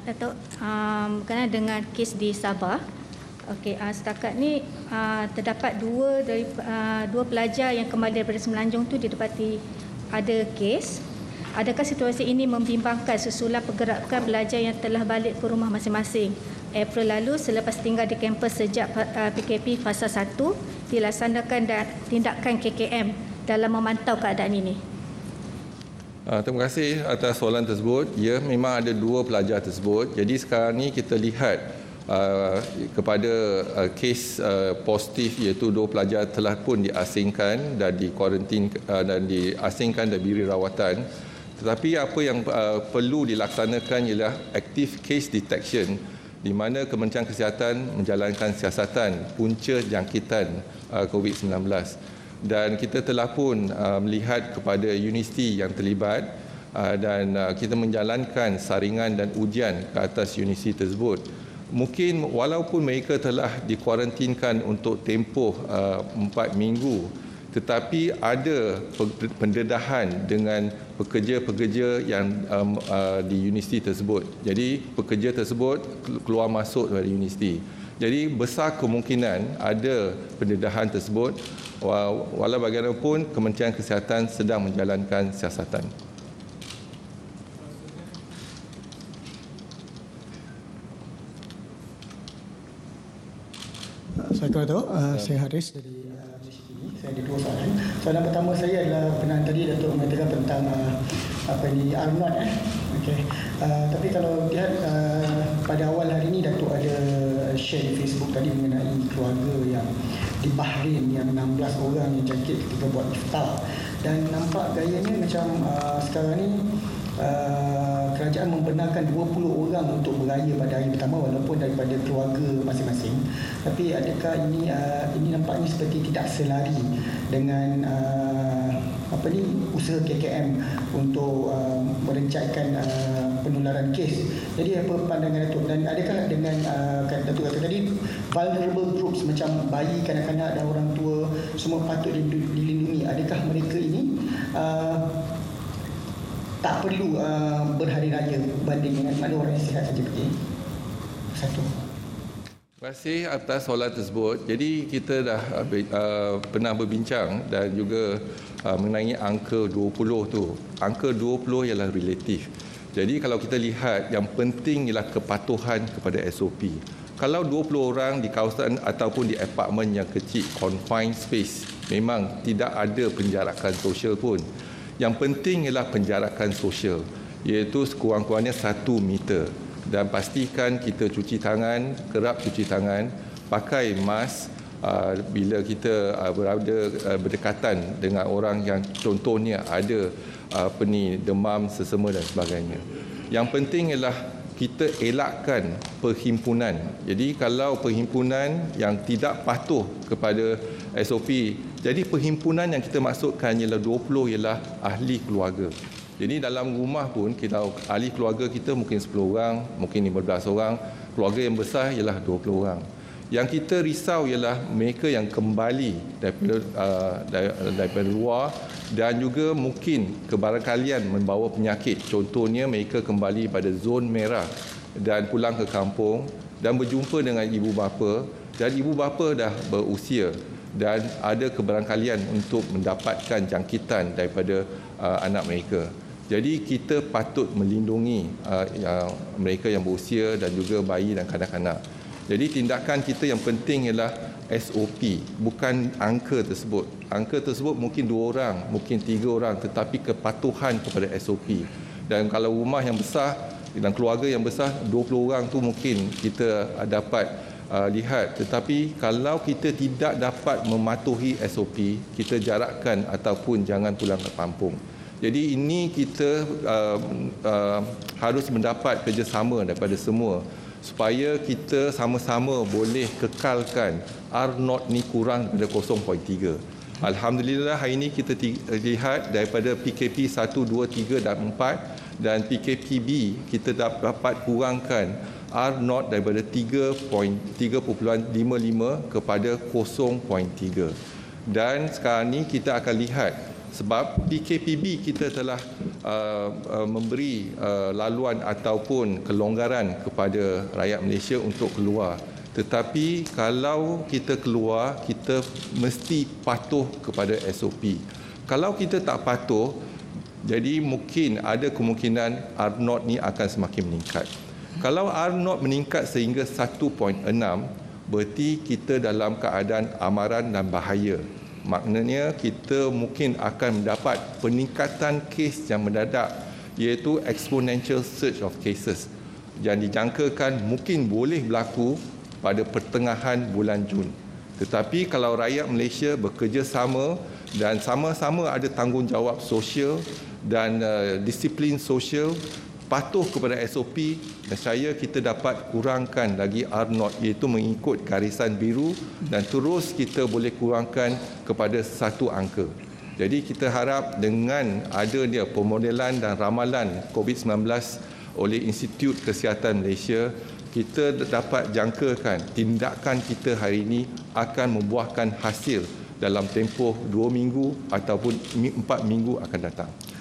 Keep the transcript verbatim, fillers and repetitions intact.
Datuk, um, berkenaan dengan kes di Sabah. Okey, uh, setakat ni uh, terdapat dua dari uh, dua pelajar yang kembali daripada Semenanjung tu didapati ada kes. Adakah situasi ini membimbangkan susulan pergerakan pelajar yang telah balik ke rumah masing-masing April lalu selepas tinggal di kampus sejak uh, P K P fasa satu dilaksanakan dan tindakan K K M dalam memantau keadaan ini? Uh, terima kasih atas soalan tersebut. Ya, memang ada dua pelajar tersebut. Jadi sekarang ni kita lihat Uh, kepada uh, kes uh, positif iaitu dua pelajar telah pun diasingkan dan dikuarantin uh, dan diasingkan dan diberi rawatan. Tetapi apa yang uh, perlu dilaksanakan ialah active case detection di mana Kementerian Kesihatan menjalankan siasatan punca jangkitan uh, COVID sembilan belas. Dan kita telah pun uh, melihat kepada universiti yang terlibat uh, dan uh, kita menjalankan saringan dan ujian ke atas universiti tersebut. Mungkin walaupun mereka telah dikuarantinkan untuk tempoh uh, empat minggu, tetapi ada pendedahan dengan pekerja-pekerja yang um, uh, di universiti tersebut. Jadi pekerja tersebut keluar masuk dari universiti. Jadi besar kemungkinan ada pendedahan tersebut. Walau bagaimanapun Kementerian Kesihatan sedang menjalankan siasatan. Assalamualaikum, uh, saya Haris dari uh, Malaysia T V. Saya ada dua soalan. Soalan pertama saya adalah berkenaan tadi Datuk mengatakan tentang uh, apa ini R zero eh. Okey. Uh, tapi kalau lihat uh, pada awal hari ini Datuk ada share di Facebook tadi mengenai keluarga yang di Bahrain yang enam belas orang yang jangkit ketika buat iftar, dan nampak gayanya macam uh, sekarang ni Uh, kerajaan membenarkan dua puluh orang untuk beraya pada hari pertama walaupun daripada keluarga masing-masing. Tapi adakah ini uh, ini nampaknya seperti tidak selari dengan uh, apa ni usaha K K M untuk uh, merencaikan uh, penularan kes. Jadi apa pandangan Datuk, dan adakah dengan uh, Datuk kata tadi vulnerable groups macam bayi, kanak-kanak dan orang tua semua patut dilindungi, adakah mereka ini uh, tak perlu uh, berhari raya banding dengan mana orang yang sihat saja pergi? Satu. Terima kasih atas soalan tersebut. Jadi kita dah uh, pernah berbincang dan juga uh, mengenai angka dua puluh tu. Angka dua puluh ialah relatif. Jadi kalau kita lihat, yang penting ialah kepatuhan kepada S O P. Kalau dua puluh orang di kawasan ataupun di apartmen yang kecil, confined space, memang tidak ada penjarakan sosial pun. Yang penting ialah penjarakan sosial, iaitu sekurang-kurangnya satu meter. Dan pastikan kita cuci tangan, kerap cuci tangan, pakai mask uh, bila kita uh, berada uh, berdekatan dengan orang yang contohnya ada uh, apa ni, demam, sesama dan sebagainya. Yang penting ialah kita elakkan perhimpunan. Jadi kalau perhimpunan yang tidak patuh kepada S O P, jadi perhimpunan yang kita masukkan ialah dua puluh ialah ahli keluarga. Jadi dalam rumah pun kita ahli keluarga kita mungkin sepuluh orang, mungkin lima belas orang, keluarga yang besar ialah dua puluh orang. Yang kita risau ialah mereka yang kembali daripada uh, daripada luar dan juga mungkin kebarangkalian membawa penyakit. Contohnya mereka kembali pada zon merah dan pulang ke kampung dan berjumpa dengan ibu bapa, dan ibu bapa dah berusia dan ada kebarangkalian untuk mendapatkan jangkitan daripada uh, anak mereka. Jadi kita patut melindungi uh, uh, mereka yang berusia dan juga bayi dan kanak-kanak. Jadi tindakan kita yang penting ialah S O P, bukan angka tersebut. Angka tersebut mungkin dua orang, mungkin tiga orang, tetapi kepatuhan kepada S O P. Dan kalau rumah yang besar dan keluarga yang besar, dua puluh orang tu mungkin kita dapat Uh, lihat, tetapi kalau kita tidak dapat mematuhi S O P, kita jarakkan ataupun jangan pulang ke kampung. Jadi ini kita uh, uh, harus mendapat kerjasama daripada semua supaya kita sama-sama boleh kekalkan R zero ni kurang daripada kosong perpuluhan tiga. Alhamdulillah hari ini kita lihat daripada P K P satu, dua, tiga dan empat dan P K P B kita dapat kurangkan R zero daripada tiga perpuluhan lima lima kepada kosong perpuluhan tiga. Dan sekarang ni kita akan lihat Sebab P K P B kita telah uh, uh, memberi uh, laluan ataupun kelonggaran kepada rakyat Malaysia untuk keluar. Tetapi kalau kita keluar, kita mesti patuh kepada S O P. Kalau kita tak patuh, jadi mungkin ada kemungkinan R zero ni akan semakin meningkat. Kalau R zero meningkat sehingga satu perpuluhan enam, berarti kita dalam keadaan amaran dan bahaya. Maknanya kita mungkin akan mendapat peningkatan kes yang mendadak, iaitu exponential surge of cases yang dijangkakan mungkin boleh berlaku pada pertengahan bulan Jun. Tetapi kalau rakyat Malaysia bekerjasama dan sama-sama ada tanggungjawab sosial dan uh, disiplin sosial, patuh kepada S O P, nescaya kita dapat kurangkan lagi R zero, iaitu mengikut garisan biru, dan terus kita boleh kurangkan kepada satu angka. Jadi kita harap dengan adanya pemodelan dan ramalan COVID sembilan belas oleh Institut Kesihatan Malaysia, kita dapat jangkakan tindakan kita hari ini akan membuahkan hasil dalam tempoh dua minggu ataupun empat minggu akan datang.